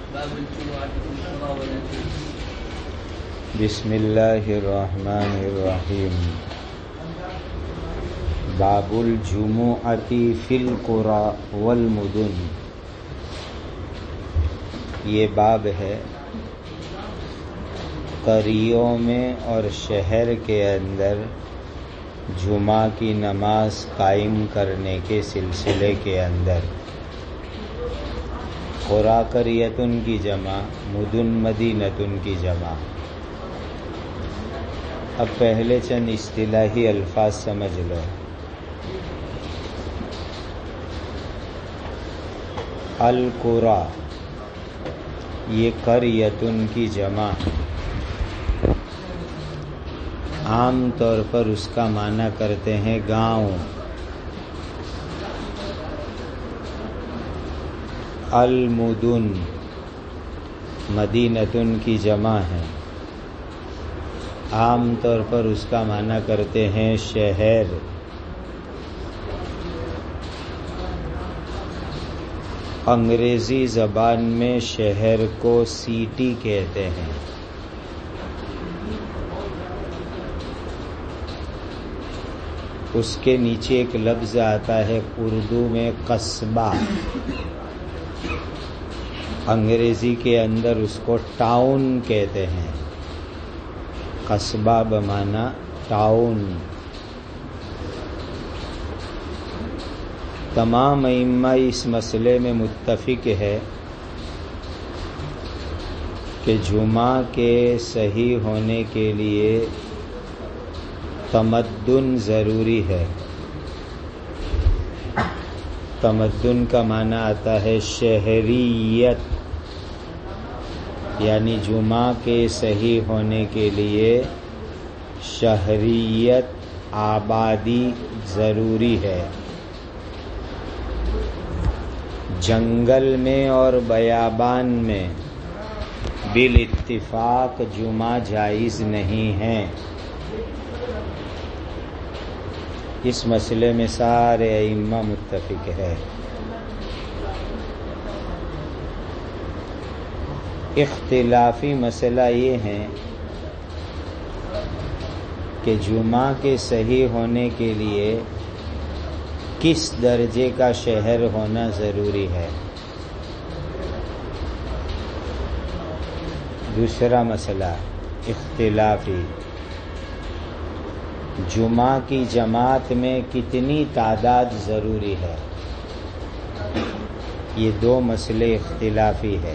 باب الجمعة في القرى والمدن. بسم اللہ الرحمن الرحیم. باب الجمعة فی القرى والمدن. یہ باب ہے قریوں میں اور شہر کے اندر جمعہ کی نماز قائم کرنے کے سلسلے کے اندر. قریٰ قریتن کی جمع، مدن مدینتن کی جمع. اب پہلے چند اصطلاحی الفاظ سمجھ لو. القریٰ یہ قریتن کی جمع. عام طور پر اس کا معنی کرتے ہیں گاؤں. المدن مدینتن کی جمع ہے. عام طور پر اس کا معنی کرتے ہیں شہر. انگریزی زبان میں شہر کو سٹی کہتے ہیں. اس کے نیچے ایک لفظ آتا ہے اردو میں قصبہ. انگریزی کے اندر اس کو ٹاؤن کہتے ہیں. قصبہ بمعنی ٹاؤن. تمام ائمہ اس مسئلے میں متفق ہے کہ جمعہ کے صحیح ہونے کے لیے تمدن ضروری ہے. تمدن کا معنی آتا ہے شہریت، یعنی جمعہ کے صحیح ہونے کے لیے شہریت، آبادی ضروری ہے. جنگل میں اور بیابان میں بالاتفاق جمعہ جائز نہیں ہے. اس مسئلے میں سارے ائمہ متفق ہے. اختلافی مسئلہ یہ ہے کہ جمعہ کے صحیح ہونے کے لیے کس درجے کا شہر ہونا ضروری ہے. دوسرا مسئلہ اختلافی، جمعہ کی جماعت میں کتنی تعداد ضروری ہے. یہ دو مسئلے اختلافی ہے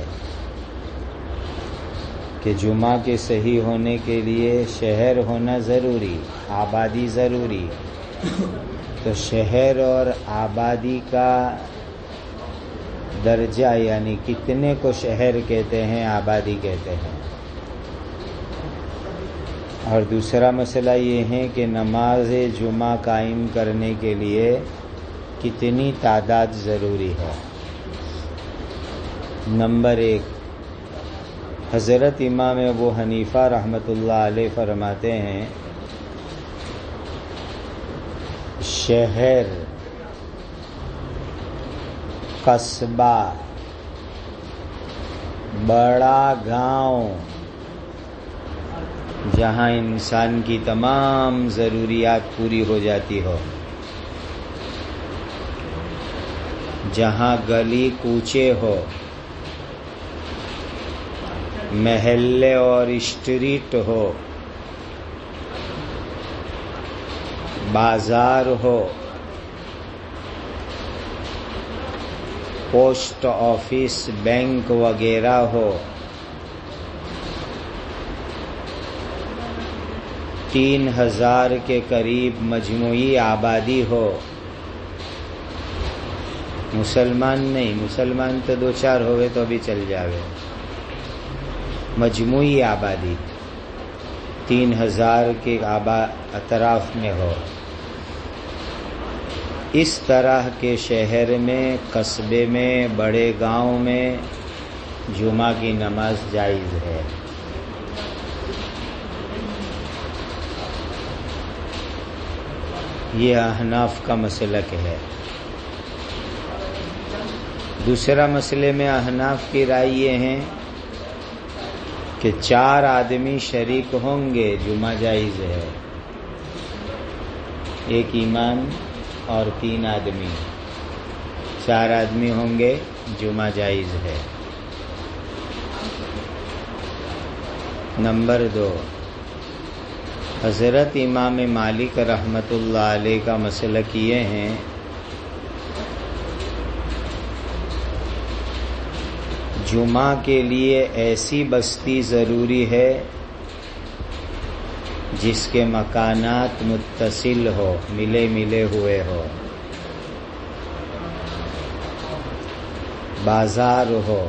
کہ جمعہ کے صحیح ہونے کے لیے شہر ہونا ضروری، آبادی ضروری. تو شہر اور آبادی کا درجہ یعنی کتنے کو شہر کہتے ہیں، آبادی کہتے ہیں. اور دوسرا مسئلہ یہ ہے کہ نماز جمعہ قائم کرنے کے لیے کتنی تعداد ضروری ہے. نمبر 1، حضرت امام ابو حنیفہ رحمۃ اللہ علیہ فرماتے ہیں شہر، قصبہ، بڑا گاؤں جہاں انسان کی تمام ضروریات پوری ہو جاتی ہو، جہاں گلی کوچے ہو، محلے اور اسٹریٹ ہو، بازار ہو، پوسٹ آفس، بینک وغیرہ ہو، 3000 کے قریب مجموعی آبادی ہو. مسلمان نہیں، مسلمان تو 2-4 ہوئے تو بھی چل جاوے. مجموعی آبادی 3000 کے اطراف میں ہو. اس طرح کے شہر میں، قصبے میں، بڑے گاؤں میں جمعہ کی نماز جائز ہے. یہ احناف کا مسلک ہے. دوسرا مسئلے میں احناف کی رائے یہ ہے کہ 4 آدمی شریک ہوں گے جمعہ جائز ہے، 1 امام اور 3 آدمی، 4 آدمی ہوں گے جمعہ جائز ہے۔ نمبر 2، حضرت امام مالک رحمۃ اللہ علیہ کا مسلک یہ ہے جمعہ کے لیے ایسی بستی ضروری ہے جس کے مکانات متصل ہو، ملے ہوئے ہو، بازار ہو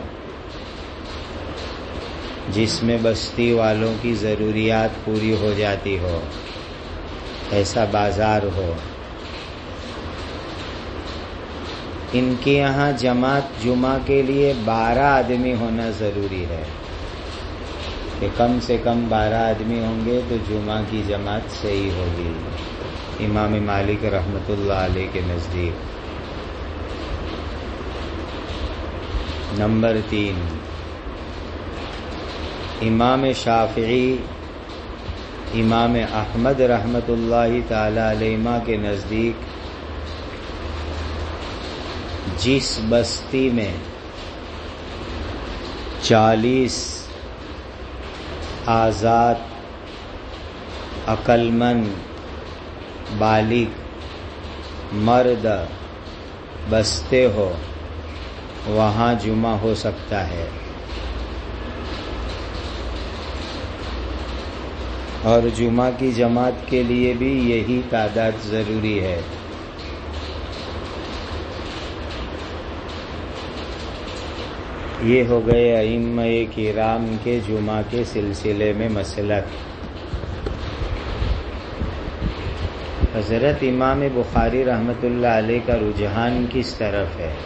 جس میں بستی والوں کی ضروریات پوری ہو جاتی ہو، ایسا بازار ہو۔ ان کے یہاں جماعت جمعہ کے لیے 12 آدمی ہونا ضروری ہے کہ کم سے کم 12 آدمی ہوں گے تو جمعہ کی جماعت صحیح ہوگی امام مالک رحمۃ اللہ علیہ کے نزدیک۔ نمبر 3، امام شافعی، امام احمد رحمۃ اللہ تعالی علیہما کے نزدیک جس بستی میں 40 آزاد عقل مند بالغ مرد بستے ہو وہاں جمعہ ہو سکتا ہے، اور جمعہ کی جماعت کے لیے بھی یہی تعداد ضروری ہے۔ یہ ہو گئے ائمہ کرام کے جمعہ کے سلسلے میں مسلک۔ حضرت امام بخاری رحمۃ اللہ علیہ کا رجحان کس طرف ہے؟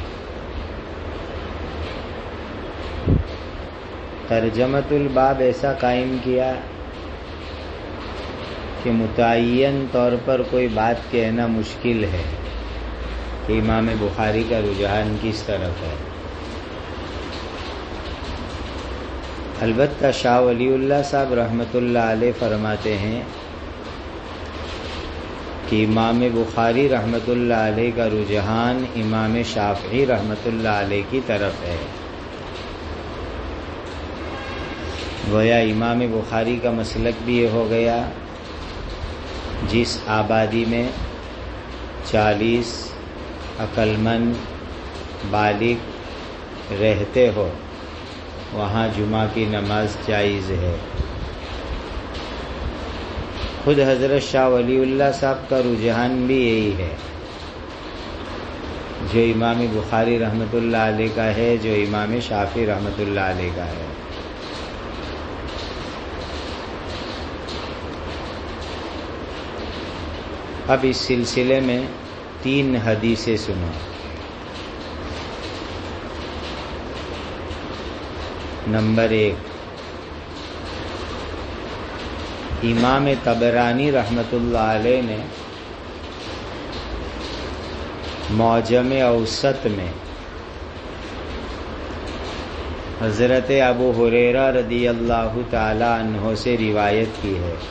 ترجمۃ الباب ایسا قائم کیا کہ متعین طور پر کوئی بات کہنا مشکل ہے کہ امام بخاری کا رجحان کس طرف ہے۔ البتہ شاہ ولی اللہ صاحب رحمۃ اللہ علیہ فرماتے ہیں کہ امام بخاری رحمۃ اللہ علیہ کا رجحان امام شافعی رحمۃ اللہ علیہ کی طرف ہے۔ گویا امام بخاری کا مسلک بھی یہ ہو گیا جس آبادی میں 40 عقل مند بالغ رہتے ہو وہاں جمعہ کی نماز جائز ہے۔ خود حضرت شاہ ولی اللہ صاحب کا رجحان بھی یہی ہے جو امام بخاری رحمۃ اللہ علیہ کا ہے، جو امام شافعی رحمۃ اللہ علیہ کا ہے۔ اب اس سلسلے میں 3 حدیثیں سنو۔ نمبر 1، امام طبرانی رحمۃ اللہ علیہ نے معجم اوسط میں حضرت ابو ہریرہ رضی اللہ تعالی عنہ سے روایت کی ہے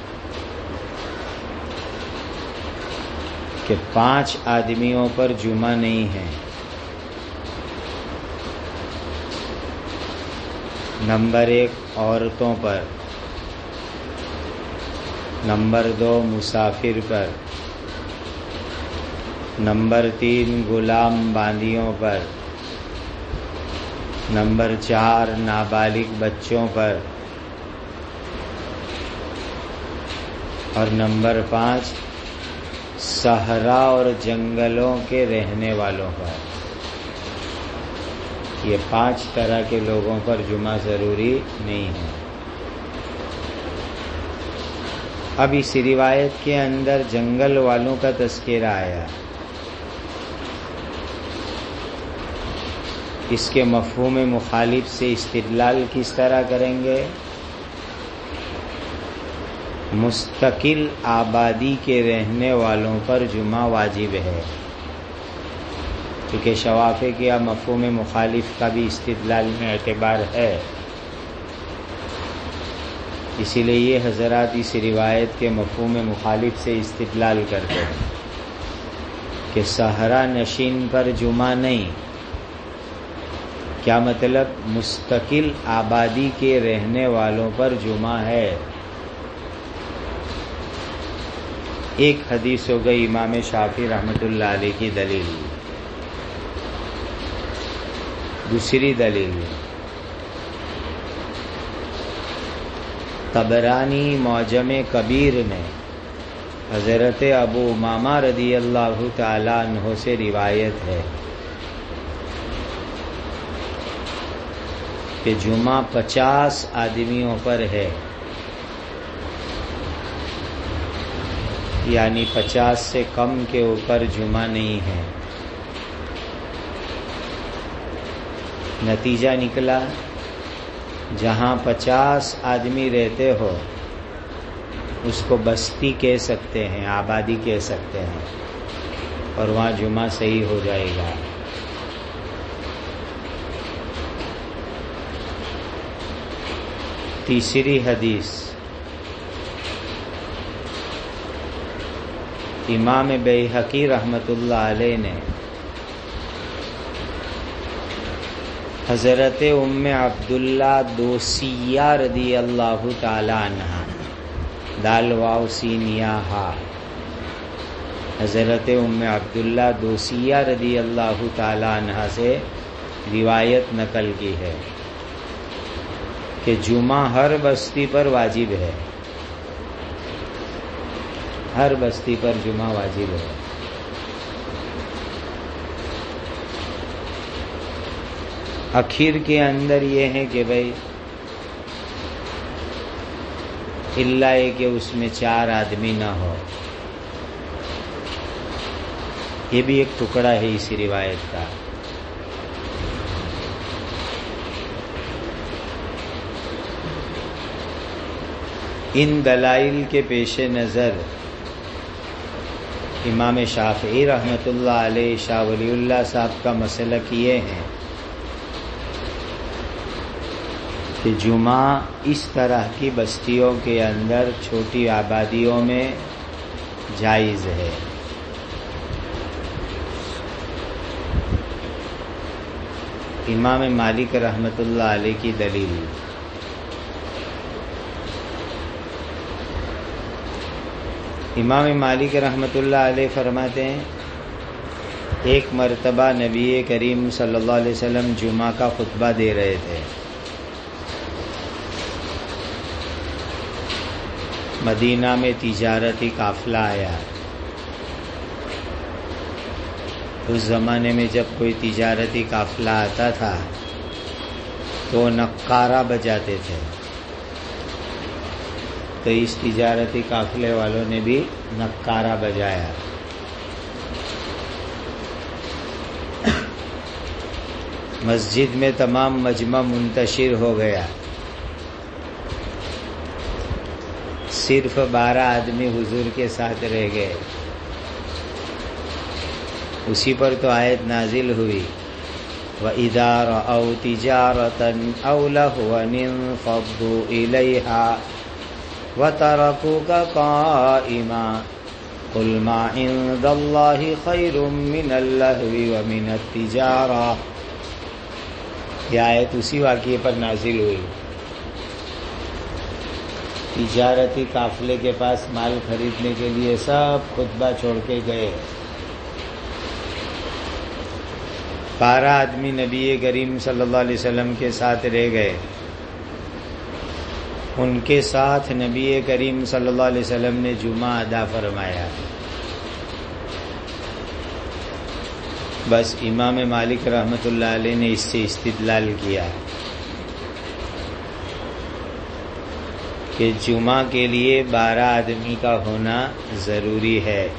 کہ 5 آدمیوں پر جمعہ نہیں ہے۔ نمبر 1 عورتوں پر، نمبر 2 مسافر پر، نمبر 3 غلام باندیوں پر، نمبر 4 نابالغ بچوں پر، اور نمبر 5 صحرا اور جنگلوں کے رہنے والوں پر۔ یہ 5 طرح کے لوگوں پر جمعہ ضروری نہیں ہے۔ اب اس روایت کے اندر جنگل والوں کا تذکرہ آیا، اس کے مفہوم مخالف سے استدلال کس طرح کریں گے؟ مستقل آبادی کے رہنے والوں پر جمعہ واجب ہے، کیونکہ شوافق یا مفہوم مخالف کا بھی استدلال میں اعتبار ہے. اسی لیے یہ حضرات اس روایت کے مفہوم مخالف سے استدلال کرتے ہیں کہ صحرا نشین پر جمعہ نہیں. کیا مطلب؟ مستقل آبادی کے رہنے والوں پر جمعہ ہے. ایک حدیث ہو گئی امام شافعی رحمۃ اللہ علیہ کی دلیل. دوسری دلیل طبرانی معجم کبیر میں حضرت ابو امامہ رضی اللہ تعالی عنہ سے روایت ہے کہ جمعہ 50 آدمیوں پر ہے، یعنی 50 سے کم کے اوپر جمعہ نہیں ہے. نتیجہ نکلا جہاں 50 آدمی رہتے ہو اس کو بستی کہہ سکتے ہیں، آبادی کہہ سکتے ہیں، اور وہاں جمعہ صحیح ہو جائے گا. تیسری حدیث امام بیہقی رحمۃ اللہ علیہ نے حضرت ام عبداللہ دوسیہ رضی اللہ تعالی عنہا دال واو سین یا ہا حضرت ام عبداللہ دوسیہ رضی اللہ تعالی عنہا سے روایت نقل کی ہے کہ جمعہ ہر بستی پر واجب ہے. ہر بستی پر جمعہ واجب ہے. اخیر کے اندر یہ ہے کہ بھائی اللہ ہے کہ اس میں 4 آدمی نہ ہو. یہ بھی ایک ٹکڑا ہے اس روایت کا. ان دلائل کے پیش نظر امام شافعی رحمۃ اللہ علیہ شاہ ولی اللہ صاحب کا مسلک یہ ہے کہ جمعہ اس طرح کی بستیوں کے اندر چھوٹی آبادیوں میں جائز ہے. امام مالک رحمۃ اللہ علیہ کی دلیل امام مالک رحمۃ اللہ علیہ فرماتے ہیں ایک مرتبہ نبی کریم صلی اللہ علیہ وسلم جمعہ کا خطبہ دے رہے تھے. مدینہ میں تجارتی قافلہ آیا. اس زمانے میں جب کوئی تجارتی قافلہ آتا تھا تو نقارہ بجاتے تھے. تو اس تجارتی قافلے والوں نے بھی نقارہ بجایا. مسجد میں تمام مجمع منتشر ہو گیا. صرف 12 آدمی حضور کے ساتھ رہ گئے. اسی پر تو آیت نازل ہوئی وَإِذَا رَأَوْا تِجَارَةً أَوْ لَهْوًا انفَضُّوا إِلَيْهَا وَتَرَكُوكَ قَائِمًا قُلْ مَا عِندَ اللَّهِ خَيْرٌ مِّنَ اللَّهْوِ وَمِنَ التِّجَارَةِ. یہ آیت اسی واقعے پر نازل ہوئی. تجارتی قافلے کے پاس مال خریدنے کے لیے سب خطبہ چھوڑ کے گئے. 12 آدمی نبی کریم صلی اللہ علیہ وسلم کے ساتھ رہ گئے. ان کے ساتھ نبی کریم صلی اللہ علیہ وسلم نے جمعہ ادا فرمایا. بس امام مالک رحمۃ اللہ علیہ نے اس سے استدلال کیا کہ جمعہ کے لیے 12 آدمی کا ہونا ضروری ہے.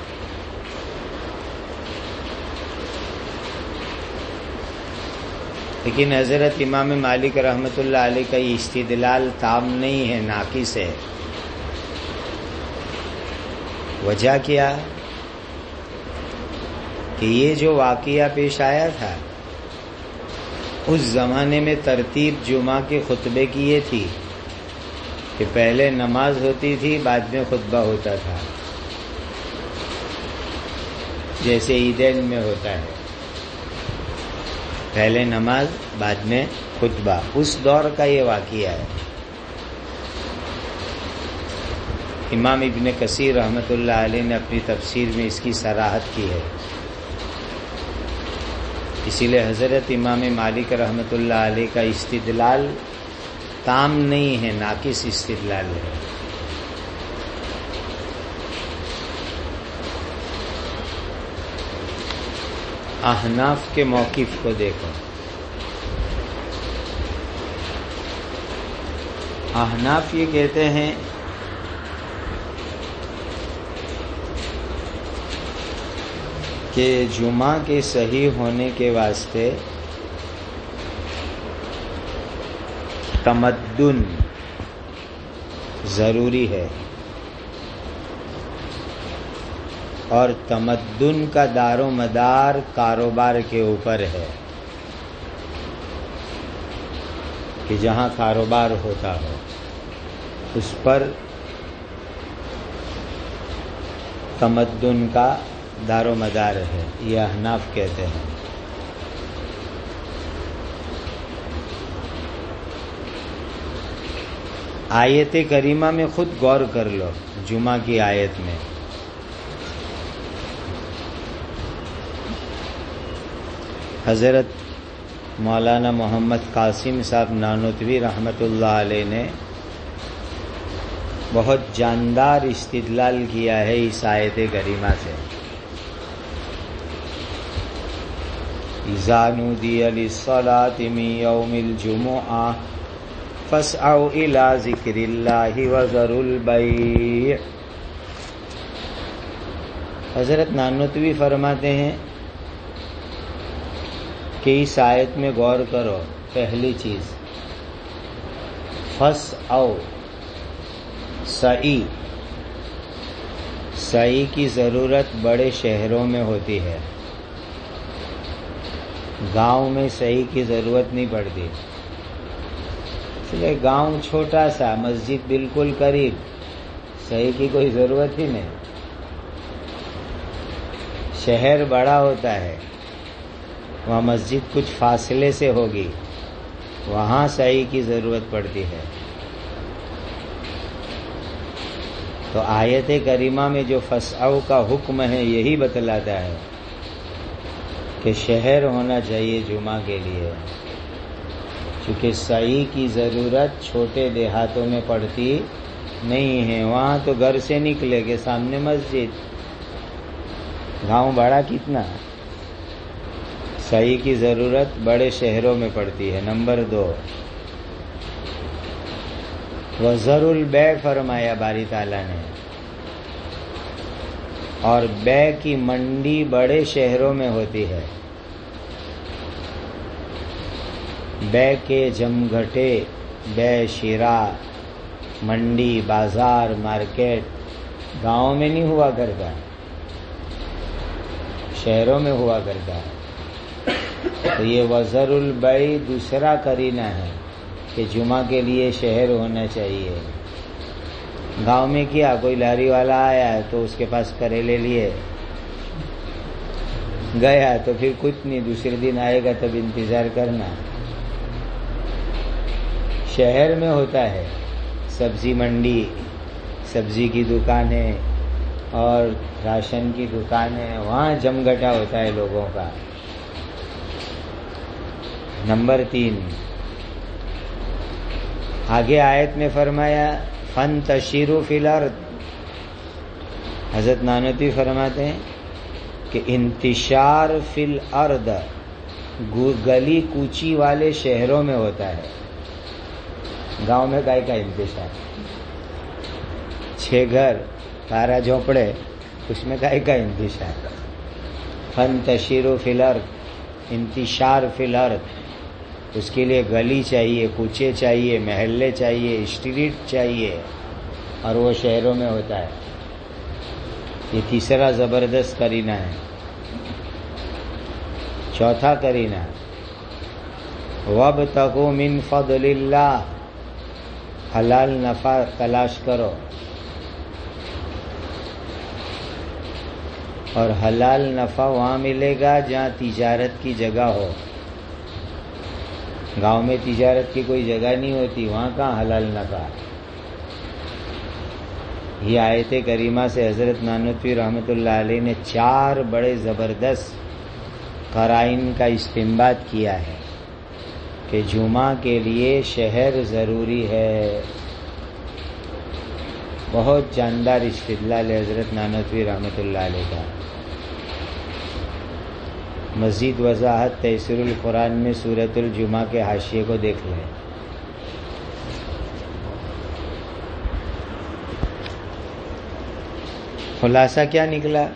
لیکن حضرت امام مالک رحمۃ اللہ علیہ کا یہ استدلال تام نہیں ہے، ناقص ہے. وجہ کیا؟ کہ یہ جو واقعہ پیش آیا تھا اس زمانے میں ترتیب جمعہ کے خطبے کی یہ تھی کہ پہلے نماز ہوتی تھی، بعد میں خطبہ ہوتا تھا، جیسے عیدین میں ہوتا ہے، پہلے نماز بعد میں خطبہ۔ اس دور کا یہ واقعہ ہے۔ امام ابن کثیر رحمۃ اللہ علیہ نے اپنی تفسیر میں اس کی صراحت کی ہے۔ اسی لیے حضرت امام مالک رحمۃ اللہ علیہ کا استدلال تام نہیں ہے، ناقص استدلال ہے۔ احناف کے موقف کو دیکھو۔ احناف یہ کہتے ہیں کہ جمعہ کے صحیح ہونے کے واسطے تمدن ضروری ہے، اور تمدن کا دار و مدار کاروبار کے اوپر ہے، کہ جہاں کاروبار ہوتا ہو اس پر تمدن کا دار و مدار ہے، یہ احناف کہتے ہیں۔ آیت کریمہ میں خود غور کر لو، جمعہ کی آیت میں حضرت مولانا محمد قاسم صاحب نانوتوی رحمۃ اللہ علیہ نے بہت جاندار استدلال کیا ہے اس آیت کریمہ سے۔ اذا نودی للصلاۃ من یوم الجمعہ فاسعوا الی ذکر اللہ وذروا البیع۔ حضرت نانوتوی فرماتے ہیں کہ اس آیت میں غور کرو۔ پہلی چیز فاسعوا، سعی کی ضرورت بڑے شہروں میں ہوتی ہے، گاؤں میں سعی کی ضرورت نہیں پڑتی، اس لیے گاؤں چھوٹا سا، مسجد بالکل قریب، سعی کی کوئی ضرورت ہی نہیں۔ شہر بڑا ہوتا ہے، وہاں مسجد کچھ فاصلے سے ہوگی، وہاں سعی کی ضرورت پڑتی ہے۔ تو آیت کریمہ میں جو فسعوا کا حکم ہے یہی بتلاتا ہے کہ شہر ہونا چاہیے جمعہ کے لیے، چونکہ سعی کی ضرورت چھوٹے دیہاتوں میں پڑتی نہیں ہے، وہاں تو گھر سے نکلے کے سامنے مسجد، گاؤں بڑا کتنا، سعی کی ضرورت بڑے شہروں میں پڑتی ہے۔ نمبر 2 وذروا البیع فرمایا باری تعالیٰ نے، اور بیع کی منڈی بڑے شہروں میں ہوتی ہے۔ بیع کے جمگھٹے، بیع شراء، منڈی، بازار، مارکیٹ گاؤں میں نہیں ہوا کرتا، شہروں میں ہوا کرتا ہے۔ تو یہ وذروا البیع دوسرا قرینہ ہے کہ جمعہ کے لیے شہر ہونا چاہیے۔ گاؤں میں کیا، کوئی لاری والا آیا تو اس کے پاس کریلے لیے گیا تو پھر کچھ نہیں، دوسرے دن آئے گا تب انتظار کرنا۔ شہر میں ہوتا ہے سبزی منڈی، سبزی کی دکانیں اور راشن کی دکانیں، وہاں جمگھٹا ہوتا ہے لوگوں کا۔ نمبر 3 آگے آیت میں فرمایا فانتشروا فی الارض۔ حضرت نانوتوی فرماتے ہیں کہ انتشار فی الارض گلی کوچی والے شہروں میں ہوتا ہے، گاؤں میں کا انتشار، 6 گھر 12 جھونپڑے، اس میں کا انتشار۔ فانتشروا فی الارض، انتشار فی الارض، اس کے لیے گلی چاہیے، کوچے چاہیے، محلے چاہیے، اسٹریٹ چاہیے، اور وہ شہروں میں ہوتا ہے۔ یہ تیسرا زبردست قرینہ ہے۔ چوتھا کرینہ وابتغوا من فضل اللہ، حلال نفع تلاش کرو، اور حلال نفع وہاں ملے گا جہاں تجارت کی جگہ ہو۔ گاؤں میں تجارت کی کوئی جگہ نہیں ہوتی، وہاں کہاں حلال نفع۔ یہ آیت کریمہ سے حضرت نانوتوی رحمۃ اللہ علیہ نے 4 بڑے زبردست قرائن کا استنباط کیا ہے کہ جمعہ کے لیے شہر ضروری ہے۔ بہت جاندار استدلال ہے حضرت نانوتوی رحمۃ اللہ علیہ کا۔ مزید وضاحت تیسیر القرآن میں سورۃ الجمعہ کے حاشیے کو دیکھ لیں۔ خلاصہ کیا نکلا؟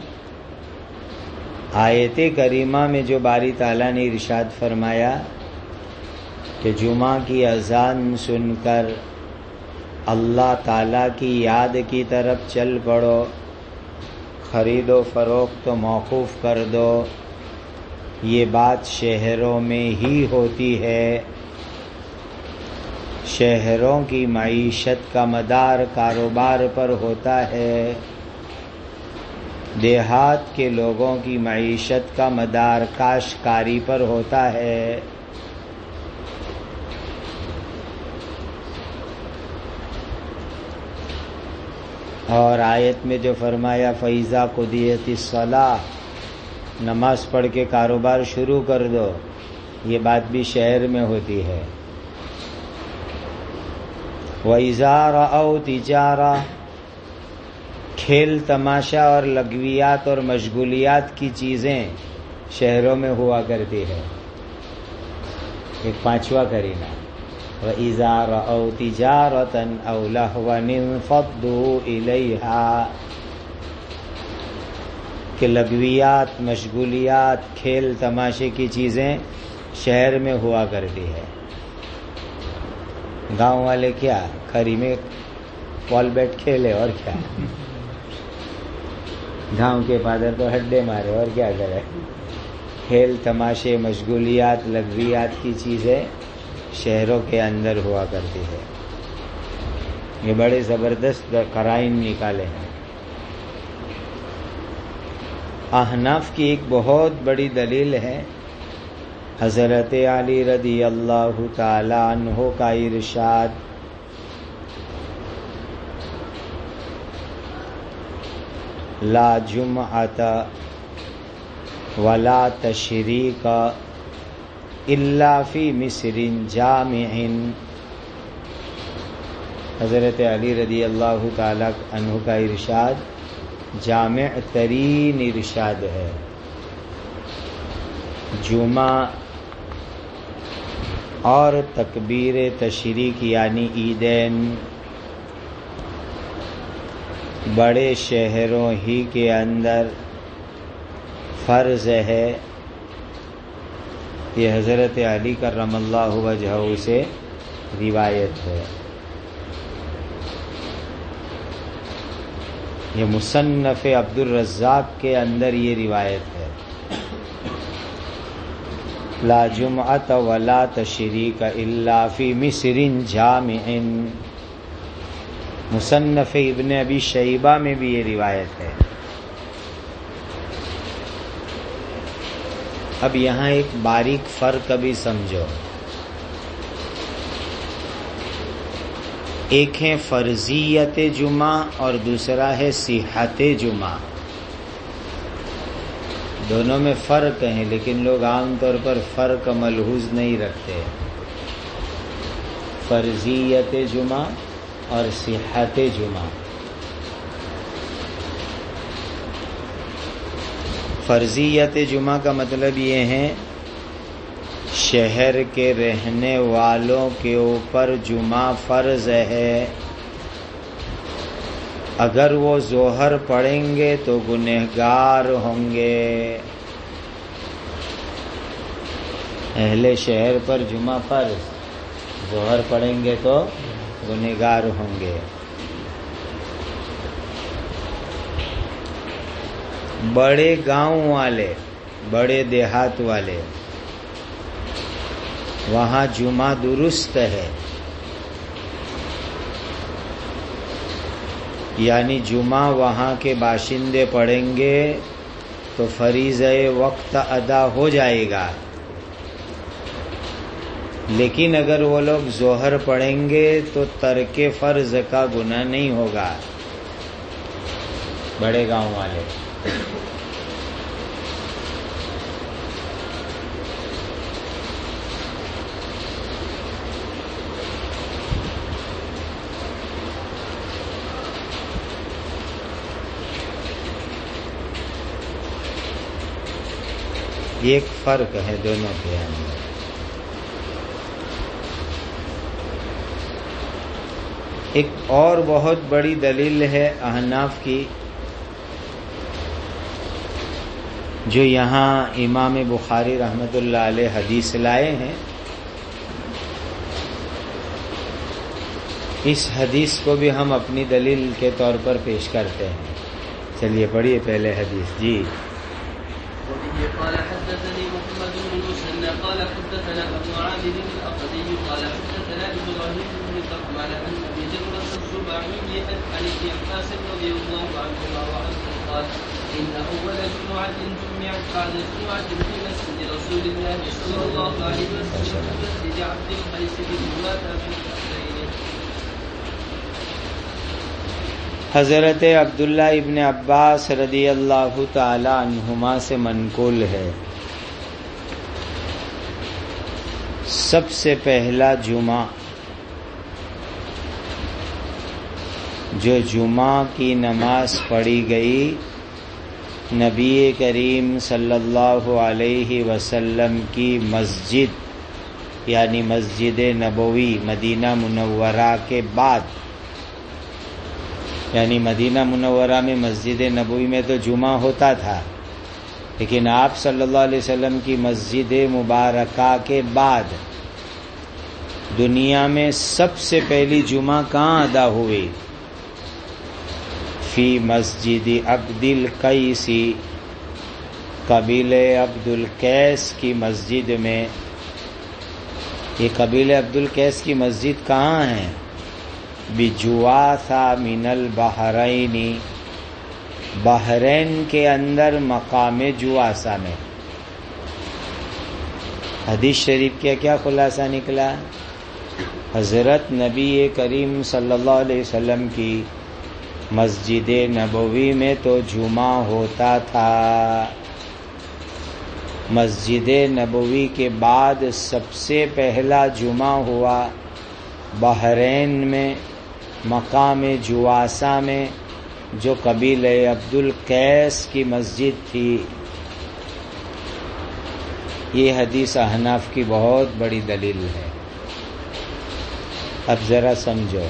آیت کریمہ میں جو باری تعالیٰ نے ارشاد فرمایا کہ جمعہ کی اذان سن کر اللہ تعالیٰ کی یاد کی طرف چل پڑو، خرید و فروخت موقوف کر دو، یہ بات شہروں میں ہی ہوتی ہے۔ شہروں کی معیشت کا مدار کاروبار پر ہوتا ہے، دیہات کے لوگوں کی معیشت کا مدار کاشتکاری پر ہوتا ہے۔ اور آیت میں جو فرمایا فَإِذَا قُضِيَتِ الصَّلَاةُ، نماز پڑھ کے کاروبار شروع کر دو، یہ بات بھی شہر میں ہوتی ہے۔ وَإِذَا رَأَوْا تِجَارَةً، کھیل تماشا اور لغویات اور مشغولیات کی چیزیں شہروں میں ہوا کرتی ہے۔ ایک 5واں کرینہ وَإِذَا رَأَوْا تِجَارَةً أَوْ لَهْوًا انفضوا إِلَيْهَا، کہ لغویات، مشغولیات، کھیل تماشے کی چیزیں شہر میں ہوا کرتی ہے۔ گاؤں والے کیا کھری میں بال بیٹ کھیلے اور کیا، گاؤں کے پادر تو ہڈے مارے اور کیا کرے۔ کھیل تماشے، مشغولیات، لغویات کی چیزیں شہروں کے اندر ہوا کرتی ہے۔ یہ بڑے زبردست قرائن نکالے ہیں۔ احناف کی ایک بہت بڑی دلیل ہے حضرت علی رضی اللہ تعالی عنہ کا ارشاد، لا جمعۃ ولا تشریق الا فی مصر جامع۔ حضرت علی رضی اللہ تعالی عنہ کا ارشاد جامع ترین ارشاد ہے۔ جمعہ اور تکبیر تشریق یعنی عیدین بڑے شہروں ہی کے اندر فرض ہے۔ یہ حضرت علی کرم اللہ وجہہ سے روایت ہے۔ یہ مصنف عبد الرزاق کے اندر یہ روایت ہے، لا جمعۃ ولا تشریق الا فی مصر جامع۔ مصنف ابن ابی شیبہ میں بھی یہ روایت ہے۔ اب یہاں ایک باریک فرق بھی سمجھو، ایک ہے فرضیت جمعہ اور دوسرا ہے صحت جمعہ۔ دونوں میں فرق ہے، لیکن لوگ عام طور پر فرق ملحوظ نہیں رکھتے۔ فرضیت جمعہ اور صحت جمعہ۔ فرضیت جمعہ کا مطلب یہ ہے شہر کے رہنے والوں کے اوپر جمعہ فرض ہے، اگر وہ ظہر پڑھیں گے تو گنہگار ہوں گے۔ اہل شہر پر جمعہ فرض، ظہر پڑھیں گے تو گنہگار ہوں گے۔ بڑے گاؤں والے بڑے دیہات والے، وہاں جمعہ درست ہے، یعنی جمعہ وہاں کے باشندے پڑھیں گے تو فریضہ وقت ادا ہو جائے گا، لیکن اگر وہ لوگ ظہر پڑھیں گے تو ترک فرض کا گناہ نہیں ہوگا۔ بڑے گاؤں والے یہ ایک فرق ہے دونوں کے اندر۔ ایک اور بہت بڑی دلیل ہے احناف کی، جو یہاں امام بخاری رحمۃ اللہ علیہ حدیث لائے ہیں۔ اس حدیث کو بھی ہم اپنی دلیل کے طور پر پیش کرتے ہیں۔ چلیے پڑھیے پہلے حدیث جی۔ قال حدثني محمد بن المثنى قال حدثنا ابو عامر الاقدي قال حدثنا ابراهيم بن طهمان عن ابي جمره الزباعي عن ابن عباس رضي الله عنهما وعنه قال ان اول جمعه جمعت بعد جمعه في مسجد رسول الله صلى الله عليه وسلم مسجد عبد القيس بن مات في البحرين۔ حضرت عبداللہ ابن عباس رضی اللہ تعالی عنہما سے منقول ہے، سب سے پہلا جمعہ جو جمعہ کی نماز پڑھی گئی نبی کریم صلی اللہ علیہ وسلم کی مسجد یعنی مسجد نبوی مدینہ منورہ کے بعد، یعنی مدینہ منورہ میں مسجد نبوی میں تو جمعہ ہوتا تھا، لیکن آپ صلی اللہ علیہ وسلم کی مسجد مبارکہ کے بعد دنیا میں سب سے پہلی جمعہ کہاں ادا ہوئی؟ فی مسجد عبد القیس، قبیلہ عبد القیس کی مسجد میں۔ یہ قبیلہ عبد القیس کی مسجد کہاں ہے؟ بجواثہ من البحرین، بحرین کے اندر مقام جواثہ میں۔ حدیث شریف کا کیا خلاصہ نکلا؟ حضرت نبی کریم صلی اللہ علیہ وسلم کی مسجد نبوی میں تو جمعہ ہوتا تھا، مسجد نبوی کے بعد سب سے پہلا جمعہ ہوا بحرین میں مقام جواثہ میں، جو قبیلہ عبد القیس کی مسجد تھی۔ یہ حدیث احناف کی بہت بڑی دلیل ہے۔ اب ذرا سمجھو،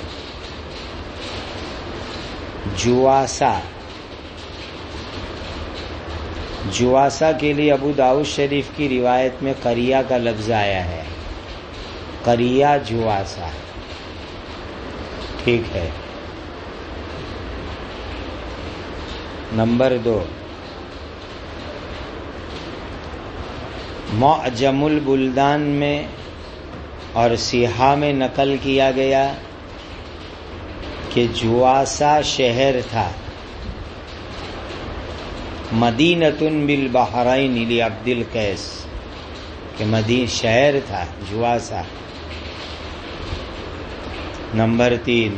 جواثہ کے لیے ابو داؤد شریف کی روایت میں قریہ کا لفظ آیا ہے، قریہ جواثہ، ٹھیک ہے۔ نمبر 2، معجم البلدان میں اور سیحہ میں نقل کیا گیا کہ جواثہ شہر تھا، مدینۃ بالبحرین لعبد القیس، کہ شہر تھا جواثہ۔ نمبر 3،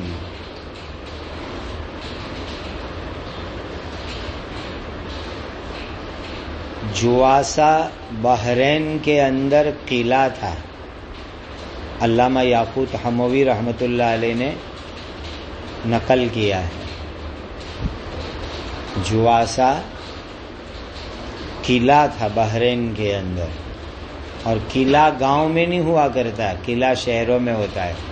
جواثہ بحرین کے اندر قلعہ تھا۔ علامہ یاقوت حموی رحمۃ اللہ علیہ نے نقل کیا ہے، جواثہ قلعہ تھا بحرین کے اندر، اور قلعہ گاؤں میں نہیں ہوا کرتا، قلعہ شہروں میں ہوتا ہے۔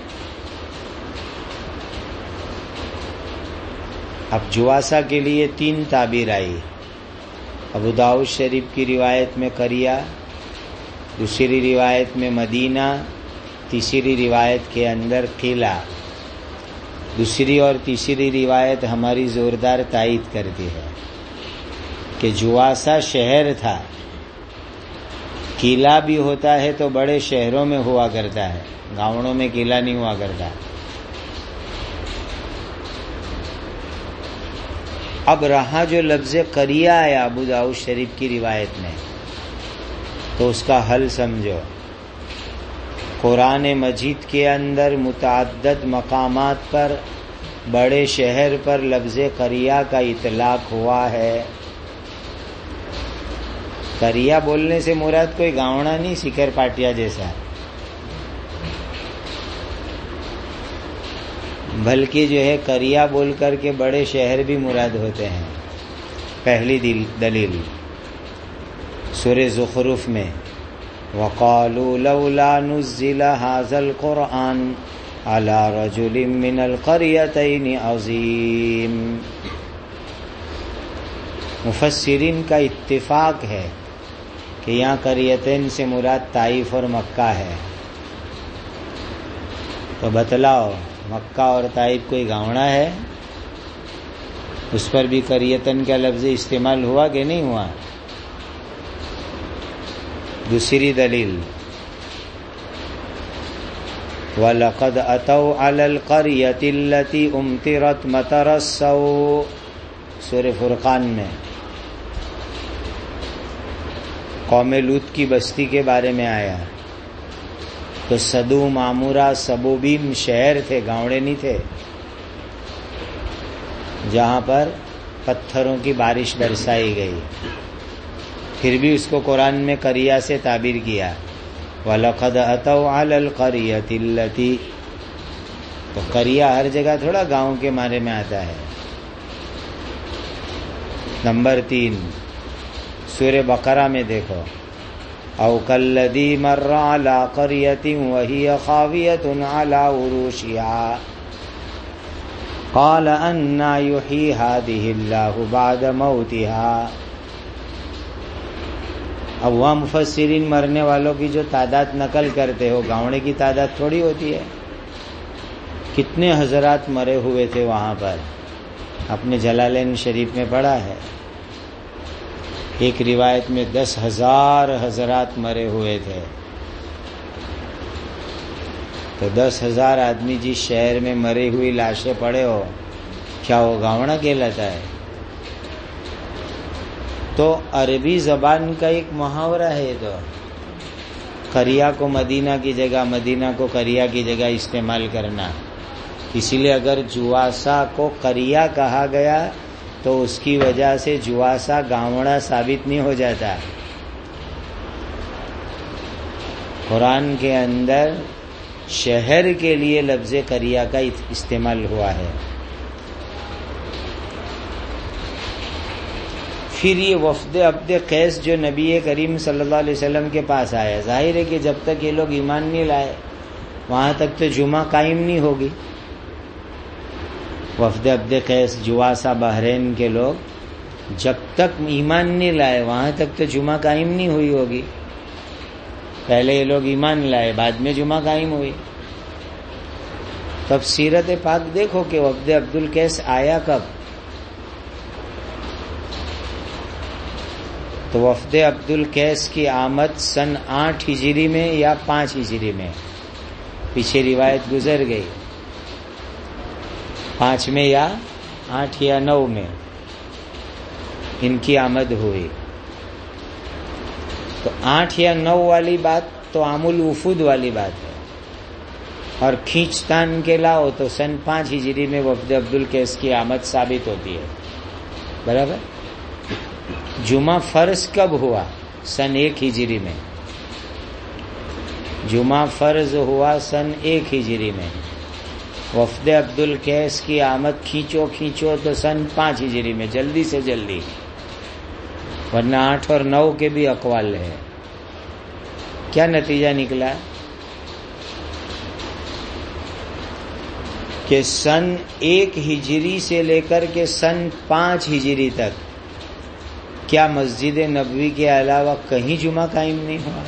اب جواثہ کے لیے 3 تعبیر آئی، ابو داؤد شریف کی روایت میں قریہ، دوسری روایت میں مدینہ، تیسری روایت کے اندر قلعہ۔ دوسری اور تیسری روایت ہماری زوردار تائید کرتی ہے کہ جواثہ شہر تھا، قلعہ بھی ہوتا ہے تو بڑے شہروں میں ہوا کرتا ہے، گاؤں میں قلعہ نہیں ہوا کرتا۔ اب رہا جو لفظ قریہ ہے ابو داؤد شریف کی روایت میں، تو اس کا حل سمجھو۔ قرآن مجید کے اندر متعدد مقامات پر بڑے شہر پر لفظ قریہ کا اطلاق ہوا ہے۔ قریہ بولنے سے مراد کوئی گاؤنا نہیں سکر پاٹیا جیسا، بلکہ جو ہے قریہ بول کر کے بڑے شہر بھی مراد ہوتے ہیں۔ پہلی دلیل سورہ زخرف میں وَقَالُوا لَوْلَا نُزِّلَ هَذَا الْقُرْآنُ عَلَى رَجُلٍ مِّنَ الْقَرْيَتَيْنِ عَظِيمٍ۔ مفسرین کا اتفاق ہے کہ یہاں قریتین سے مراد طائف اور مکہ ہے۔ تو بتلاؤ مکہ اور طائف کوئی گاؤنا ہے؟ اس پر بھی قریتن کا لفظ استعمال ہوا کہ نہیں ہوا؟ دوسری دلیل وَلَقَدْ أَتَوْا عَلَى الْقَرْيَةِ الَّتِي أُمْطِرَتْ مَطَرَ السَّوْءِ، سورہ فرقان میں قوم لوط کی بستی کے بارے میں آیا۔ تو سدوم، عمورہ، سبوبیم شہر تھے، گاؤں نہیں تھے، جہاں پر پتھروں کی بارش برسائی گئی، پھر بھی اس کو قرآن میں قریہ سے تعبیر کیا۔ وَلَقَدْ أَتَوْا عَلَى الْقَرْيَةِ الَّتِي، تو قریہ ہر جگہ تھوڑا گاؤں کے معنی میں آتا ہے۔ نمبر 3 سورہ بقرہ میں دیکھو او کالذی مر علی قریۃ وہی خاویۃ علی عروشها قال انا یحیی هذه اللہ بعد موتها۔ اب وہاں مفسرین مرنے والوں کی جو تعداد نقل کرتے ہو، گاؤں کی تعداد تھوڑی ہوتی ہے، کتنے حضرات مرے ہوئے تھے وہاں پر، اپنے جلالین شریف میں پڑھا ہے۔ ایک روایت میں 10,000 حضرات مرے ہوئے تھے۔ تو 10,000 آدمی جس شہر میں مرے ہوئی لاشیں پڑے ہو، کیا وہ گاؤنا کہلاتا ہے؟ تو عربی زبان کا ایک محاورہ ہے، تو قریہ کو مدینہ کی جگہ، مدینہ کو قریہ کی جگہ استعمال کرنا۔ اسی لیے اگر جواسا کو قریہ کہا گیا تو اس کی وجہ سے جواسا گاؤنا ثابت نہیں ہو جاتا۔ قرآن کے اندر شہر کے لیے لفظ قریہ کا استعمال ہوا ہے۔ پھر یہ وفد عبد قیس جو نبی کریم صلی اللہ علیہ وسلم کے پاس آیا، ظاہر ہے کہ جب تک یہ لوگ ایمان نہیں لائے وہاں تک تو جمعہ قائم نہیں ہوگی۔ وفد عبد قیس جواسا بحرین کے لوگ جب تک ایمان نہیں لائے وہاں تک تو جمعہ قائم نہیں ہوئی ہوگی۔ پہلے یہ لوگ ایمان لائے، بعد میں جمعہ قائم ہوئی۔ تب سیرت پاک دیکھو کہ وفد عبد القیس آیا کب۔ تو وفد عبد القیس کی آمد سن 8 ہجری میں یا 5 ہجری میں، پیچھے روایت گزر گئی، 5 میں یا 8 یا 9 میں ان کی آمد ہوئی۔ تو 8 یا 9 والی بات تو عام الوفود والی بات ہے، اور کھینچتان کے لاؤ تو سن 5 ہجری میں وفد عبد القیس کی آمد ثابت ہوتی ہے، برابر۔ جمعہ فرض کب ہوا؟ سن 1 ہجری میں۔ جمعہ فرض ہوا سن 1 ہجری میں۔ وفد عبد القیس کی آمد کھینچو تو سن 5 ہجری میں، جلدی سے جلدی، ورنہ 8 اور 9 کے بھی اقوال ہے۔ کیا نتیجہ نکلا کہ سن 1 ہجری سے لے کر کے سن 5 ہجری تک کیا مسجد نبوی کے علاوہ کہیں جمعہ قائم نہیں ہوا؟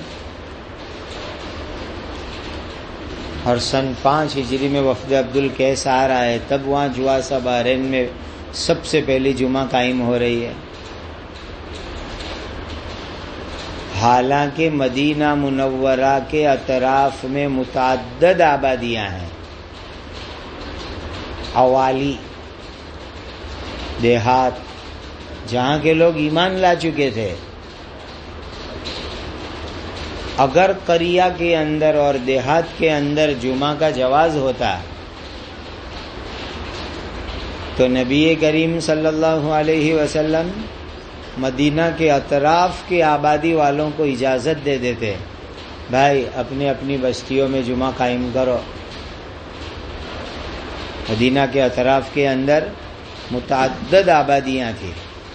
اور سن 5 ہجری میں وفد عبد القیس آ رہا ہے، تب وہاں جواسا بحرین میں سب سے پہلی جمعہ قائم ہو رہی ہے۔ حالانکہ مدینہ منورہ کے اطراف میں متعدد آبادیاں ہیں، اوالی دیہات جہاں کے لوگ ایمان لا چکے تھے. اگر قریہ کے اندر اور دیہات کے اندر جمعہ کا جواز ہوتا تو نبی کریم صلی اللہ علیہ وسلم مدینہ کے اطراف کے آبادی والوں کو اجازت دے دیتے، بھائی اپنی اپنی بستیوں میں جمعہ قائم کرو. مدینہ کے اطراف کے اندر متعدد آبادیاں تھیں،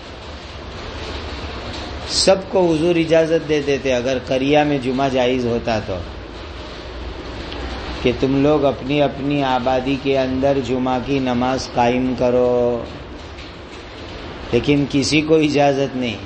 سب کو حضور اجازت دے دیتے اگر قریہ میں جمعہ جائز ہوتا تو، کہ تم لوگ اپنی اپنی آبادی کے اندر جمعہ کی نماز قائم کرو. لیکن کسی کو اجازت نہیں.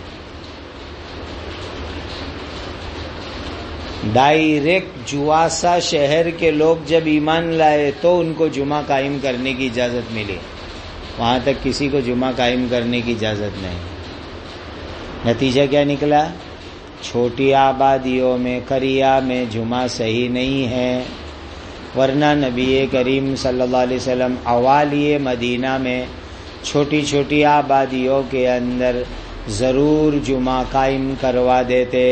ڈائریکٹ جواسا شہر کے لوگ جب ایمان لائے تو ان کو جمعہ قائم کرنے کی اجازت ملی، وہاں تک کسی کو جمعہ قائم کرنے کی اجازت نہیں. نتیجہ کیا نکلا؟ چھوٹی آبادیوں میں قریہ میں جمعہ صحیح نہیں ہے، ورنہ نبی کریم صلی اللہ علیہ وسلم اوالی مدینہ میں چھوٹی چھوٹی آبادیوں کے اندر ضرور جمعہ قائم کروا دیتے.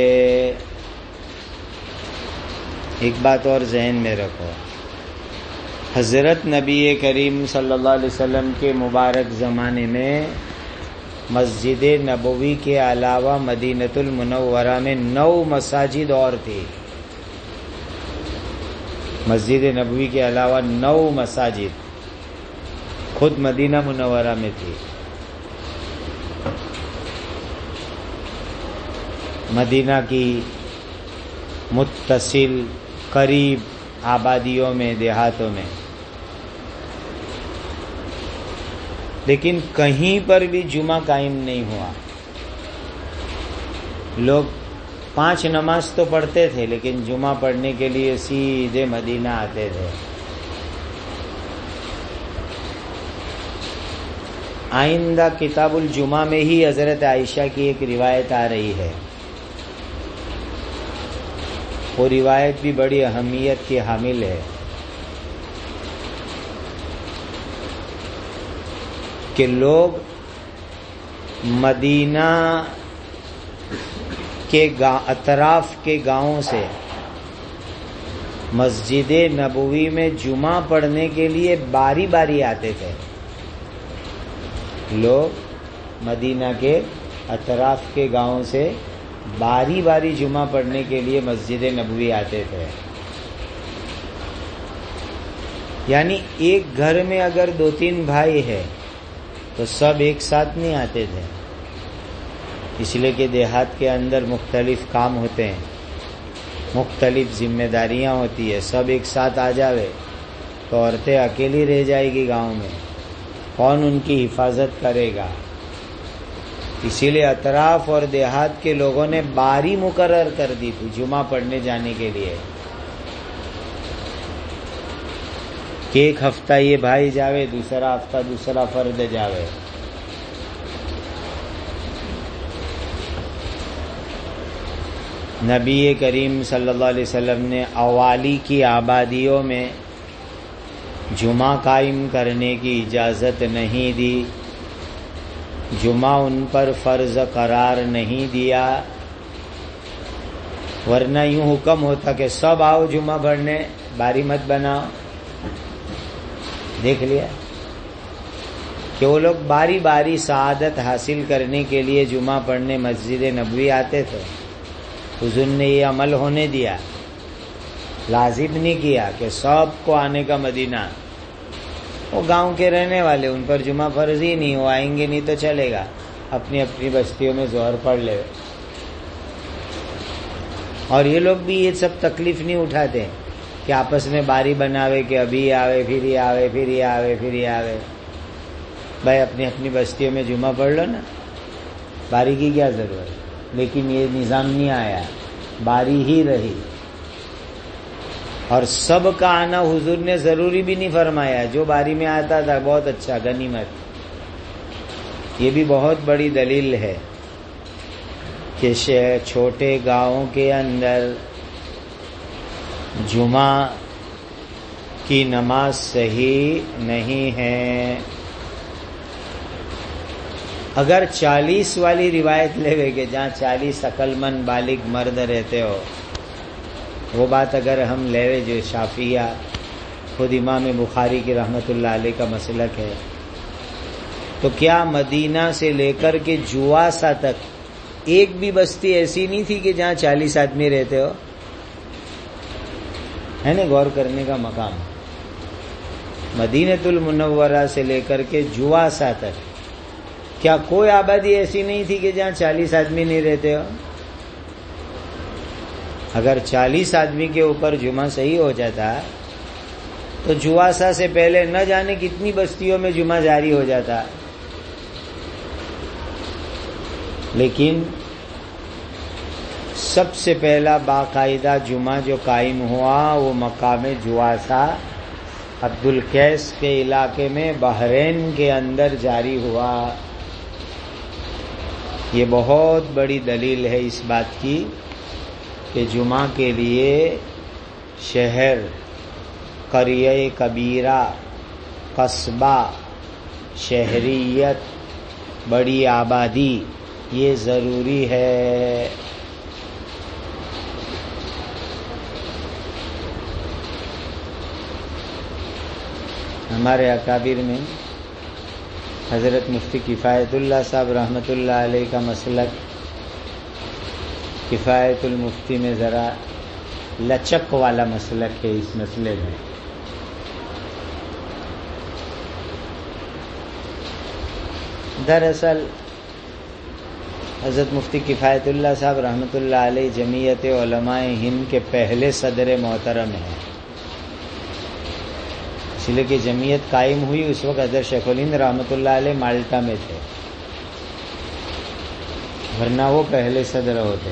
ایک بات اور ذہن میں رکھو، حضرت نبی کریم صلی اللہ علیہ وسلم کے مبارک زمانے میں مسجد نبوی کے علاوہ مدینۃ المنورہ میں 9 مساجد اور تھی. مسجد نبوی کے علاوہ 9 مساجد خود مدینہ منورہ میں تھی. مدینہ کی متصل قریب آبادیوں میں، دیہاتوں میں، لیکن کہیں پر بھی جمعہ قائم نہیں ہوا. لوگ 5 نماز تو پڑھتے تھے لیکن جمعہ پڑھنے کے لیے سیدھے مدینہ آتے تھے. آئندہ کتاب الجمعہ میں ہی حضرت عائشہ کی ایک روایت آ رہی ہے، وہ روایت بھی بڑی اہمیت کی حامل ہے کہ لوگ مدینہ کے اطراف کے گاؤں سے مسجد نبوی میں جمعہ پڑھنے کے لیے باری باری آتے تھے. لوگ مدینہ کے اطراف کے گاؤں سے باری باری جمعہ پڑھنے کے لیے مسجد نبوی آتے تھے. یعنی ایک گھر میں اگر 2-3 بھائی ہے تو سب ایک ساتھ نہیں آتے تھے، اس لیے کہ دیہات کے اندر مختلف کام ہوتے ہیں، مختلف ذمہ داریاں ہوتی ہے. سب ایک ساتھ آ جاوے تو عورتیں اکیلی رہ جائے گی گاؤں میں، کون ان کی حفاظت کرے گا؟ اسی لیے اطراف اور دیہات کے لوگوں نے باری مقرر کر دی تھی جمعہ پڑھنے جانے کے لیے، کہ ایک ہفتہ یہ بھائی جاوے، دوسرا ہفتہ دوسرا فرد جاوے. نبی کریم صلی اللہ علیہ وسلم نے اوالی کی آبادیوں میں جمعہ قائم کرنے کی اجازت نہیں دی، جمعہ ان پر فرض قرار نہیں دیا، ورنہ یوں حکم ہوتا کہ سب آؤ جمعہ پڑھنے، باری مت بناؤ. دیکھ لیا کہ وہ لوگ باری باری سعادت حاصل کرنے کے لیے جمعہ پڑھنے مسجد نبوی آتے تھے. حضور نے یہ عمل ہونے دیا، لازم نہیں کیا کہ سب کو آنے کا مدینہ. وہ گاؤں کے رہنے والے، ان پر جمعہ فرض ہی نہیں، وہ آئیں گے نہیں تو چلے گا، اپنی اپنی بستیوں میں ظہر پڑھ لے. اور یہ لوگ بھی یہ سب تکلیف نہیں اٹھاتے کہ آپس میں باری بناوے کہ ابھی آوے پھر ہی آوے پھر ہی آوے پھر ہی آوے. بھائی اپنی اپنی بستیوں میں جمعہ پڑھ لو نا، باری کی کیا ضرورت. لیکن یہ نظام نہیں آیا، باری ہی رہی. اور سب کا آنا حضور نے ضروری بھی نہیں فرمایا، جو باری میں آتا تھا بہت اچھا، غنیمت. یہ بھی بہت بڑی دلیل ہے کہ چھوٹے گاؤں کے اندر جمعہ کی نماز صحیح نہیں ہے. اگر 40 والی روایت لے کہ جہاں 40 عقل مند بالغ مرد رہتے ہو، وہ بات اگر ہم لے جو شافعیہ خود امام بخاری کی رحمت اللہ علیہ کا مسلک ہے، تو کیا مدینہ سے لے کر کے جواسا تک ایک بھی بستی ایسی نہیں تھی کہ جہاں 40 آدمی رہتے ہو؟ ہے نا غور کرنے کا مقام. مدینۃ المنورہ سے لے کر کے جواسا تک کیا کوئی آبادی ایسی نہیں تھی کہ جہاں 40 آدمی نہیں رہتے ہو؟ اگر 40 آدمی کے اوپر جمعہ صحیح ہو جاتا تو جواسا سے پہلے نہ جانے کتنی بستیوں میں جمعہ جاری ہو جاتا. لیکن سب سے پہلا باقاعدہ جمعہ جو قائم ہوا وہ مقام جواسا عبد القیس کے علاقے میں بحرین کے اندر جاری ہوا. یہ بہت بڑی دلیل ہے اس بات کی کہ جمعہ کے لیے شہر، قریہ کبیرہ، قصبہ، شہریت، بڑی آبادی یہ ضروری ہے. ہمارے اکابر میں حضرت مفتی کفایت اللہ صاحب رحمۃ اللہ علیہ کا مسلک کفایت المفتی میں ذرا لچک والا مسلک ہے. اس مسئلے میں دراصل حضرت مفتی کفایت اللہ صاحب رحمۃ اللہ علیہ جمعیت علماء ہند کے پہلے صدر محترم ہیں. اس لیے کہ جمعیت قائم ہوئی اس وقت حضرت شیخ الہند رحمۃ اللہ علیہ مالٹا میں تھے، ورنہ وہ پہلے صدر ہوتے.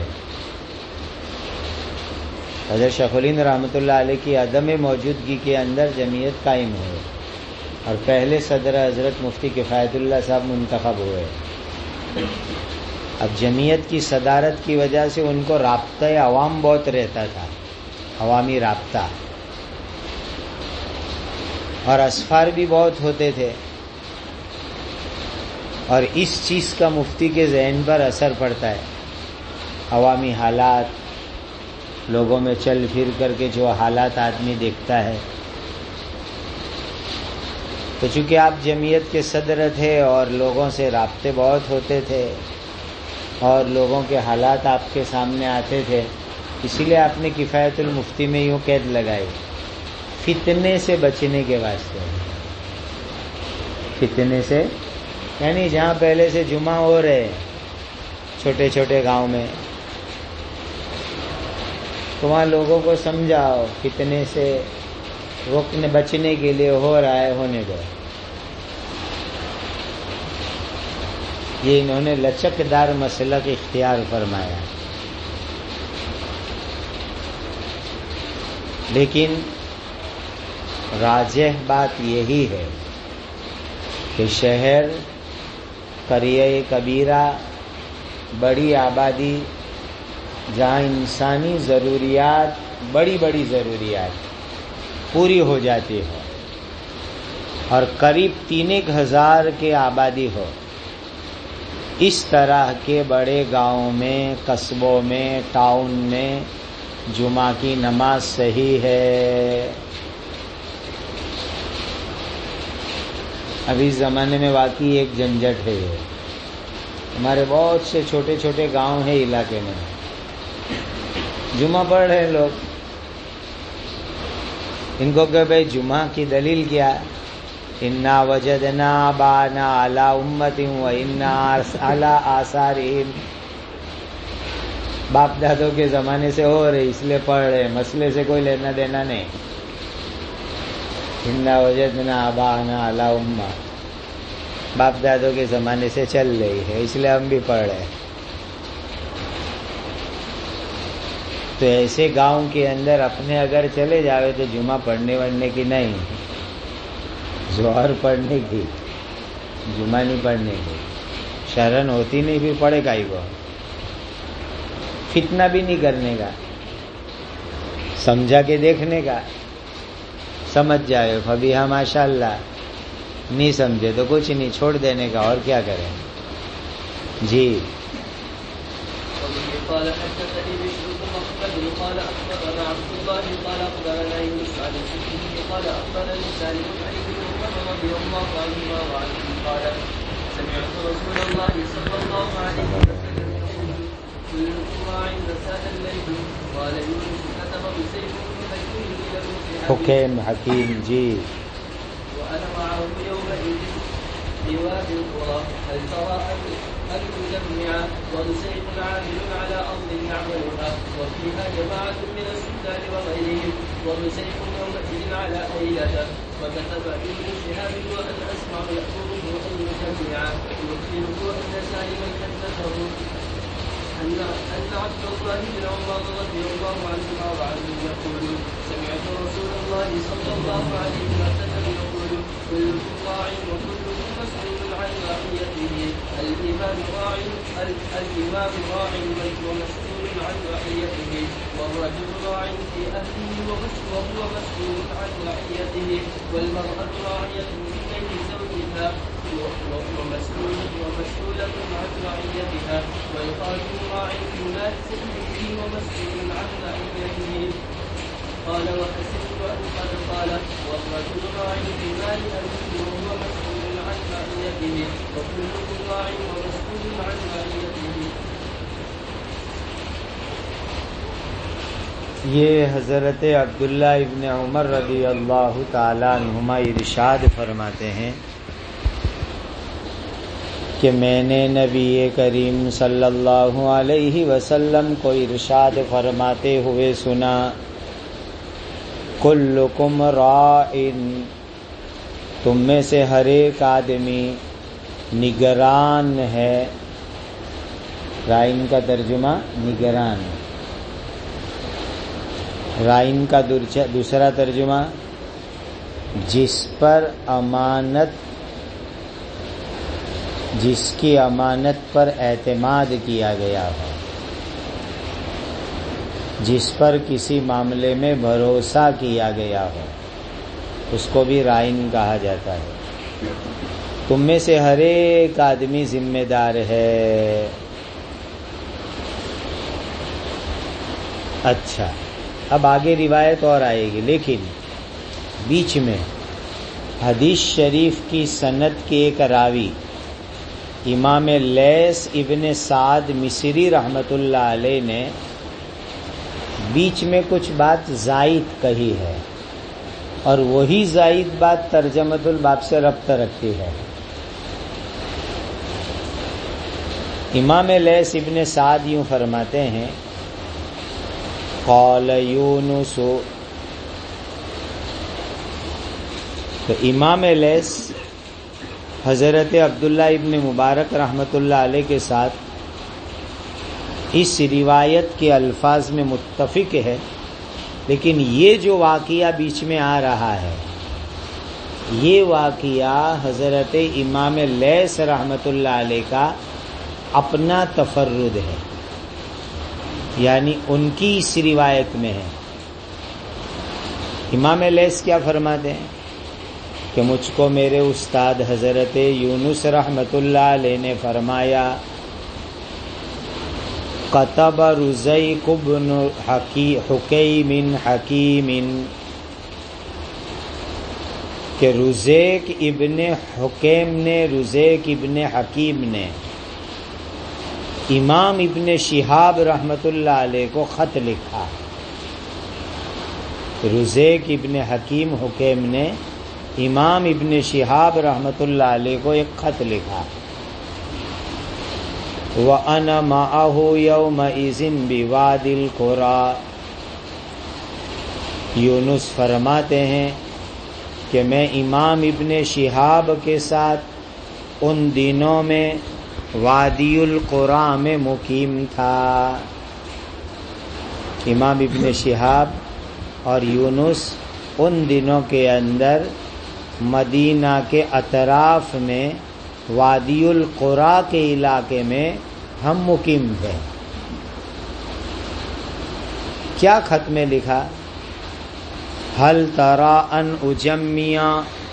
حضرت شیخ الہند رحمۃ اللہ علیہ کی عدم موجودگی کے اندر جمعیت قائم ہوئے اور پہلے صدر حضرت مفتی کفایت اللہ صاحب منتخب ہوئے. اب جمعیت کی صدارت کی وجہ سے ان کو رابطہ عوام بہت رہتا تھا، عوامی رابطہ، اور اسفار بھی بہت ہوتے تھے، اور اس چیز کا مفتی کے ذہن پر اثر پڑتا ہے. عوامی حالات، لوگوں میں چل پھر کر کے جو حالات آدمی دیکھتا ہے. تو چونکہ آپ جمعیت کے صدر تھے اور لوگوں سے رابطے بہت ہوتے تھے اور لوگوں کے حالات آپ کے سامنے آتے تھے، اسی لیے آپ نے کفایت المفتی میں یوں قید لگائی، فتنے سے بچنے کے واسطے. فتنے سے یعنی جہاں پہلے سے جمعہ ہو رہے چھوٹے چھوٹے گاؤں میں، تو وہاں لوگوں کو سمجھاؤ فتنے سے روکنے بچنے کے لیے ہو رہا ہے، ہونے دو. یہ انہوں نے لچکدار مسلک اختیار فرمایا. لیکن راجح بات یہی ہے کہ شہر، قریہ کبیرہ، بڑی آبادی جہاں انسانی ضروریات، بڑی بڑی ضروریات پوری ہو جاتی ہو اور قریب 3000 کے آبادی ہو، اس طرح کے بڑے گاؤں میں، قصبوں میں، ٹاؤن میں جمعہ کی نماز صحیح ہے. ابھی اس زمانے میں واقعی ایک جھنجٹ ہے. یہ ہمارے بہت سے چھوٹے چھوٹے گاؤں ہیں علاقے میں، جمعہ پڑھ رہے ہیں لوگ، ان کو کہ بھائی جمعہ کی دلیل کیا؟ انا وجدنا آباءنا علی امت وانا علی آثارہم، باپ دادوں کے زمانے سے ہو رہے اس لیے پڑھ رہے، مسئلے سے کوئی لینا دینا نہیں. انا وجدنا آباءنا علی امہ، باپ دادوں کے زمانے سے چل رہی ہے اس لیے ہم بھی پڑھ رہے ہیں. تو ایسے گاؤں کے اندر اپنے اگر چلے جاوے تو جمعہ پڑھنے وڑھنے کی نہیں، ظہر پڑھنے کی، جمعہ نہیں پڑھنے کی. شرن ہوتی نہیں پھر پڑھے کائی کو. فتنہ بھی نہیں کرنے کا، سمجھا کے دیکھنے کا، سمجھ جائے فبی ہاں ماشاء اللہ، نہیں سمجھے تو کچھ نہیں، چھوڑ دینے کا، اور کیا کریں. جی قال حدثني بشر بن محمد قال اخبرنا عبد الله قال اخبرنا يونس عن الزهري قال اخبرني سالم عن ابن عمر رضي الله عنهما وعنه قال سمعت رسول الله صلى الله عليه وسلم يقول كلكم راع وساد الليل قال يونس كتب بسيف حكيم الى حكيم حكيم جي وانا معه يومئذ في وادي القرى هل ترى أن تجمع ونسيق عامل على أرض يعملها وفيها جماعة من السكان وغيرهم ونسيق يومئذ على أيلته فكتب ابن شهاب وأن أسمع يأمره أن يجمع يخبره أن سالما حدثه أن عبد الله بن عمر رضي الله عنهما وعنه يقول سمعت رسول الله صلى الله عليه وسلم يقول كلكم راع وكلكم مسؤول عن رعيته الإمام راع ومسؤول عن رعيته والرجل راع في أهله وهو مسؤول عن رعيته والمرأة راعية في بيت زوجها ومسؤولة عن رعيتها والقاضي راع في مال سيده ومسؤول عن رعيته. قال وحسبت أن قد قال والرجل راع في مال أبيه وهو مسؤول عن رعيته وكلكم راع ومسؤول عن رعيته. یہ حضرت عبداللہ ابن عمر رضی اللہ تعالیٰ عنہما ارشاد فرماتے ہیں کہ میں نے نبی کریم صلی اللہ علیہ وسلم کو ارشاد فرماتے ہوئے سنا کلکم راعٍ، تم میں سے ہر ایک آدمی نگران ہے. رائن کا ترجمہ نگران، رائن کا دوسرا ترجمہ جس پر امانت، جس کی امانت پر اعتماد کیا گیا ہو، جس پر کسی معاملے میں بھروسہ کیا گیا ہو، اس کو بھی رائن کہا جاتا ہے. تم میں سے ہر ایک آدمی ذمہ دار ہے. اچھا، اب آگے روایت اور آئے گی، لیکن بیچ میں حدیث شریف کی سند کے ایک راوی امام لیث ابن سعد مصری رحمت اللہ علیہ نے بیچ میں کچھ بات زائد کہی ہے، اور وہی زائد بات ترجمۃ الباب سے ربط رکھتی ہے. امام لیث ابن سعد یوں فرماتے ہیں قال یونس، تو امام لیث حضرت عبداللہ ابن مبارک رحمۃ اللہ علیہ کے ساتھ اس روایت کے الفاظ میں متفق ہے، لیکن یہ جو واقعہ بیچ میں آ رہا ہے، یہ واقعہ حضرت امام لیث رحمۃ اللہ علیہ کا اپنا تفرد ہے، یعنی ان کی اس روایت میں ہے. امام لیث کیا فرماتے ہیں کہ مجھ کو میرے استاد حضرت یونس رحمۃ اللہ علیہ نے فرمایا کتب رزیق بن حکیم حکیم، کہ رزیق ابن حکیم نے، رزیق ابن حکیم نے امام ابن شہاب رحمۃ اللہ علیہ کو خط لکھا. رزیق ابن حکیم حکیم نے امام ابن شہاب رحمۃ اللہ علیہ کو ایک خط لکھا. وَأَنَا مَعَهُ يَوْمَئِذٍ بِوَادِ الْقُرَى، یونس فرماتے ہیں کہ میں امام ابن شہاب کے ساتھ ان دنوں میں وادی القرى میں مقیم تھا. امام ابن شہاب اور یونس ان دنوں کے اندر مدینہ کے اطراف میں وادی القرى کے علاقے میں ہم مقیم تھے. کیا خط میں لکھا؟ ہل ترا ان اجمیہ،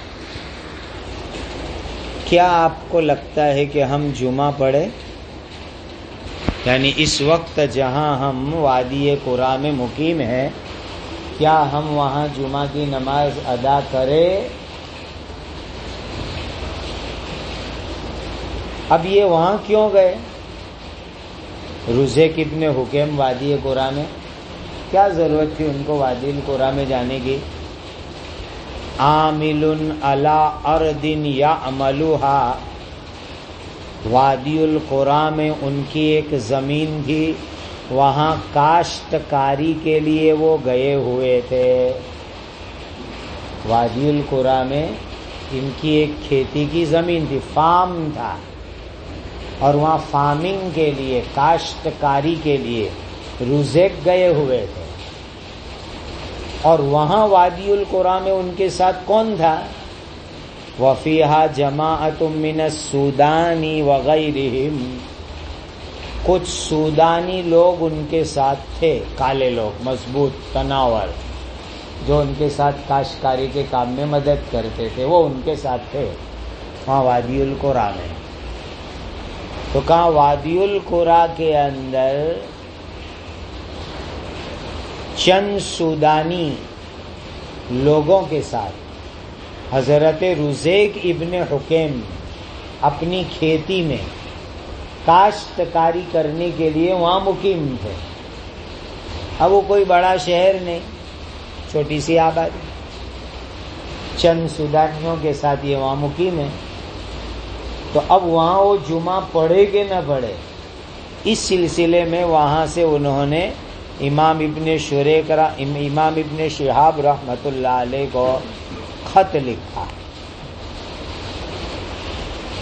کیا آپ کو لگتا ہے کہ ہم جمعہ پڑھے؟ یعنی اس وقت جہاں ہم وادی قرا میں مقیم ہیں، کیا ہم وہاں جمعہ کی نماز ادا کریں؟ اب یہ وہاں کیوں گئے؟ رزیق ابن حکیم وادی قرا میں، کیا ضرورت تھی ان کو وادی القرا میں جانے کی؟ عامل علی ارض یعملها، وادی القرا میں ان کی ایک زمین تھی، وہاں کاشتکاری کے لیے وہ گئے ہوئے تھے۔ وادی القرا میں ان کی ایک کھیتی کی زمین تھی، فارم تھا، اور وہاں فارمنگ کے لیے، کاشتکاری کے لیے رزق گئے ہوئے تھے۔ اور وہاں وادی القرا میں ان کے ساتھ کون تھا؟ وَفِيهَا جَمَاعَةٌ مِّنَ السُّودَانِ وَغَيْرِهِمْ، کچھ سودانی لوگ ان کے ساتھ تھے، کالے لوگ مضبوط تناور، جو ان کے ساتھ کاشتکاری کے کام میں مدد کرتے تھے، وہ ان کے ساتھ تھے وہاں وادی القرا میں۔ تو کہاں وادی القرا کے اندر چند سودانی لوگوں کے ساتھ حضرت رزیق ابن حکیم اپنی کھیتی میں کاشتکاری کرنے کے لیے وہاں مقیم تھے۔ اب وہ کوئی بڑا شہر نہیں، چھوٹی سی آبادی، چند سودانیوں کے ساتھ یہ وہاں مقیم ہے۔ تو اب وہاں وہ جمعہ پڑھے کہ نہ پڑھے، اس سلسلے میں وہاں سے انہوں نے امام ابن شہاب رحمۃ اللہ علیہ کو خط لکھا۔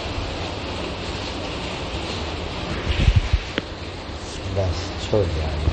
بس چھوڑ دیا۔